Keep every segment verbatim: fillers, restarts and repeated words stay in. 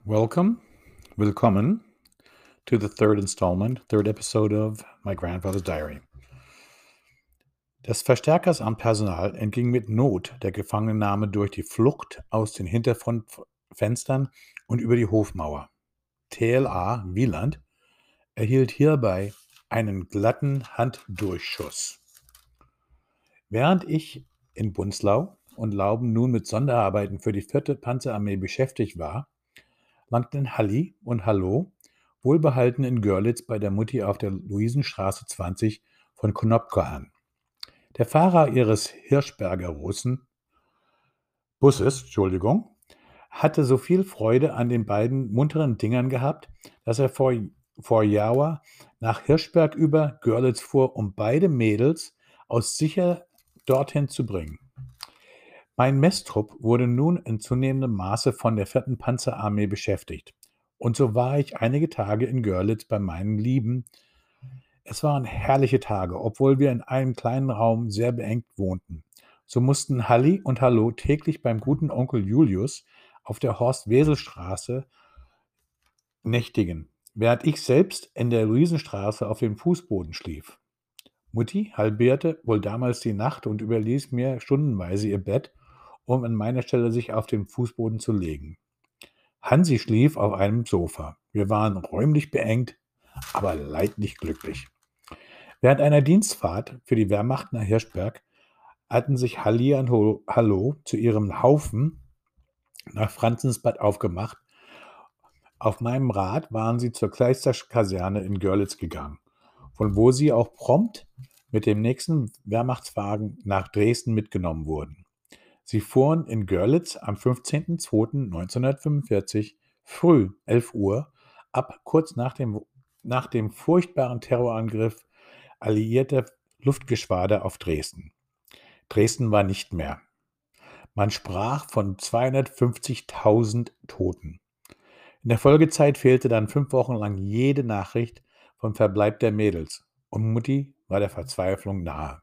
Welcome, willkommen to the third installment, third episode of My Grandfather's Diary. Des Verstärkers am Personal entging mit Not der Gefangennahme durch die Flucht aus den Hinterfenstern und über die Hofmauer. T L A Wieland erhielt hierbei einen glatten Handdurchschuss. Während ich in Bunzlau und Lauben nun mit Sonderarbeiten für die vierte Panzerarmee beschäftigt war, langten Halli und Hallo wohlbehalten in Görlitz bei der Mutti auf der Luisenstraße zwanzig von Konopka an. Der Fahrer ihres Hirschberger Russen, Busses, Entschuldigung, hatte so viel Freude an den beiden munteren Dingern gehabt, dass er vor, vor Jauer nach Hirschberg über Görlitz fuhr, um beide Mädels aus sicher dorthin zu bringen. Mein Messtrupp wurde nun in zunehmendem Maße von der vierten Panzerarmee beschäftigt. Und so war ich einige Tage in Görlitz bei meinen Lieben. Es waren herrliche Tage, obwohl wir in einem kleinen Raum sehr beengt wohnten. So mussten Halli und Hallo täglich beim guten Onkel Julius auf der Horst-Wesel-Straße nächtigen, während ich selbst in der Luisenstraße auf dem Fußboden schlief. Mutti halbierte wohl damals die Nacht und überließ mir stundenweise ihr Bett, um an meiner Stelle sich auf den Fußboden zu legen. Hansi schlief auf einem Sofa. Wir waren räumlich beengt, aber leidlich glücklich. Während einer Dienstfahrt für die Wehrmacht nach Hirschberg hatten sich Halli und Hallo zu ihrem Haufen nach Franzensbad aufgemacht. Auf meinem Rat waren sie zur Kleister-Kaserne in Görlitz gegangen, von wo sie auch prompt mit dem nächsten Wehrmachtswagen nach Dresden mitgenommen wurden. Sie fuhren in Görlitz am fünfzehnten zweiten neunzehnhundertfünfundvierzig früh elf Uhr ab, kurz nach dem, nach dem furchtbaren Terrorangriff alliierter Luftgeschwader auf Dresden. Dresden war nicht mehr. Man sprach von zweihundertfünfzigtausend Toten. In der Folgezeit fehlte dann fünf Wochen lang jede Nachricht vom Verbleib der Mädels und Mutti war der Verzweiflung nahe.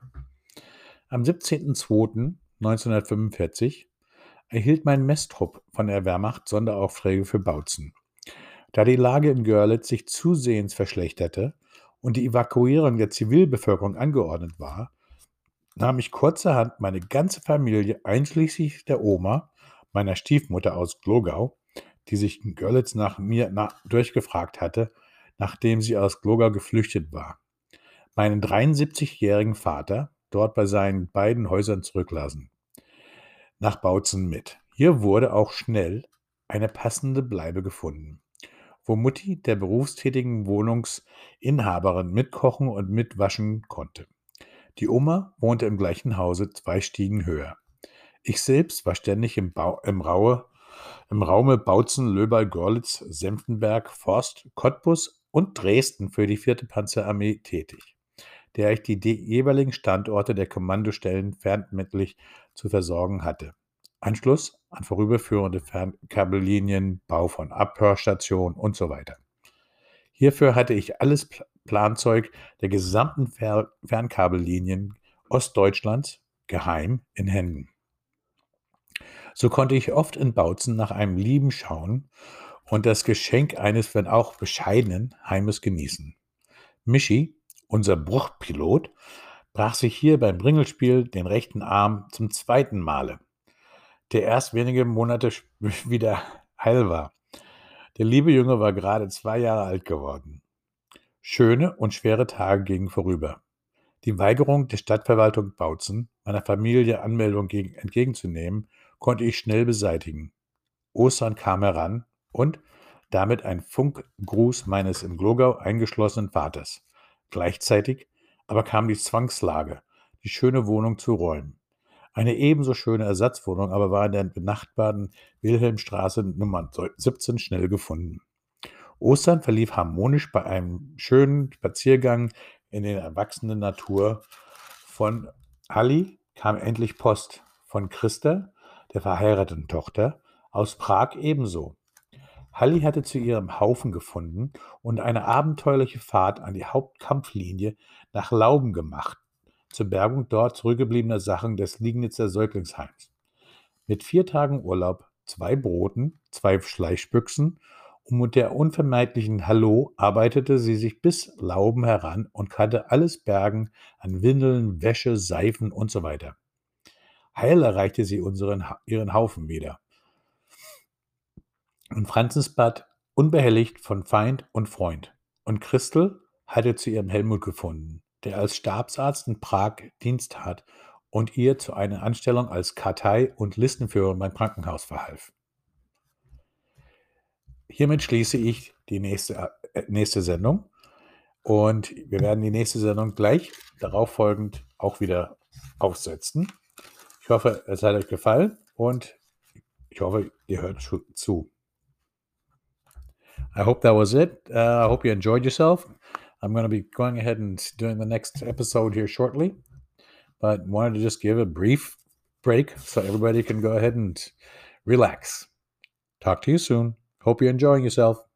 Am siebzehnten zweiten neunzehnhundertfünfundvierzig erhielt mein Messtrupp von der Wehrmacht Sonderaufträge für Bautzen. Da die Lage in Görlitz sich zusehends verschlechterte und die Evakuierung der Zivilbevölkerung angeordnet war, nahm ich kurzerhand meine ganze Familie, einschließlich der Oma, meiner Stiefmutter aus Glogau, die sich in Görlitz nach mir na- durchgefragt hatte, nachdem sie aus Glogau geflüchtet war, meinen dreiundsiebzigjährigen Vater dort bei seinen beiden Häusern zurücklassen, nach Bautzen mit. Hier wurde auch schnell eine passende Bleibe gefunden, wo Mutti der berufstätigen Wohnungsinhaberin mitkochen und mitwaschen konnte. Die Oma wohnte im gleichen Hause, zwei Stiegen höher. Ich selbst war ständig im, Bau, im, Raue, im Raume Bautzen, Löbal, Görlitz, Senftenberg, Forst, Cottbus und Dresden für die vierte Panzerarmee tätig, der ich die jeweiligen Standorte der Kommandostellen fernmittlich zu versorgen hatte. Anschluss an vorüberführende Fernkabellinien, Bau von Abhörstationen und so weiter. Hierfür hatte ich alles Planzeug der gesamten Fer Fernkabellinien Ostdeutschlands geheim in Händen. So konnte ich oft in Bautzen nach einem Lieben schauen und das Geschenk eines, wenn auch bescheidenen, Heimes genießen. Michi, unser Bruchpilot, brach sich hier beim Bringelspiel den rechten Arm zum zweiten Male, der erst wenige Monate wieder heil war. Der liebe Junge war gerade zwei Jahre alt geworden. Schöne und schwere Tage gingen vorüber. Die Weigerung der Stadtverwaltung Bautzen, meiner Familie Anmeldung gegen, entgegenzunehmen, konnte ich schnell beseitigen. Ostern kam heran und damit ein Funkgruß meines in Glogau eingeschlossenen Vaters. Gleichzeitig aber kam die Zwangslage, die schöne Wohnung zu räumen. Eine ebenso schöne Ersatzwohnung aber war in der benachbarten Wilhelmstraße Nummer siebzehn schnell gefunden. Ostern verlief harmonisch bei einem schönen Spaziergang in der erwachsenen Natur. Von Halli kam endlich Post, von Christa, der verheirateten Tochter, aus Prag ebenso. Halli hatte zu ihrem Haufen gefunden und eine abenteuerliche Fahrt an die Hauptkampflinie nach Lauben gemacht, zur Bergung dort zurückgebliebener Sachen des Liegnitzer Säuglingsheims. Mit vier Tagen Urlaub zwei Broten, zwei Fleischbüchsen, und mit der unvermeidlichen Hallo arbeitete sie sich bis Lauben heran und konnte alles bergen an Windeln, Wäsche, Seifen und so weiter. Heil erreichte sie unseren, ihren Haufen wieder. Und Franzensbad unbehelligt von Feind und Freund. Und Christel hatte zu ihrem Helmut gefunden, der als Stabsarzt in Prag Dienst tat und ihr zu einer Anstellung als Kartei- und Listenführer beim Krankenhaus verhalf. Hiermit schließe ich die nächste, äh, nächste Sendung und wir werden die nächste Sendung gleich darauf folgend auch wieder aufsetzen. Ich hoffe, es hat euch gefallen und ich hoffe, ihr hört zu. I hope that was it. Uh, I hope you enjoyed yourself. I'm going to be going ahead and doing the next episode here shortly, but wanted to just give a brief break so everybody can go ahead and relax. Talk to you soon. Hope you're enjoying yourself.